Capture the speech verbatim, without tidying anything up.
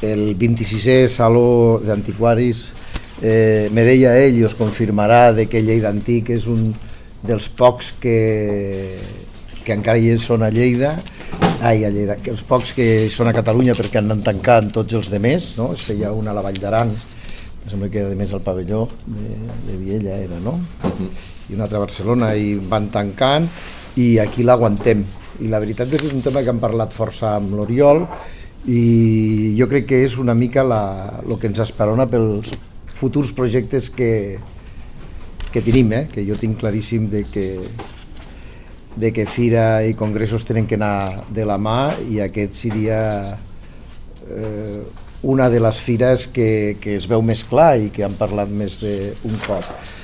el vint-i-sisè Saló d'Antiquaris eh, me deia ell, i us confirmarà, de que Lleida Antic és un dels pocs que, que encara hi són a Lleida, ai, a Lleida, que els pocs que són a Catalunya, perquè han anat tancant tots els demés, no? Es feia una a la Vall d'Aran, em sembla que a més al pavelló de, de Viella era, no? Uh-huh. I una altra a Barcelona, i van tancant, i aquí l'aguantem. I la veritat és que és un tema que hem parlat força amb l'Oriol, i jo crec que és una mica la, el que ens esperona pels futurs projectes que, que tenim, eh? Que jo tinc claríssim de que, de que fira i congressos tenen que anar de la mà, i aquest seria eh, una de les fires que, que es veu més clar i que han parlat més d'un cop.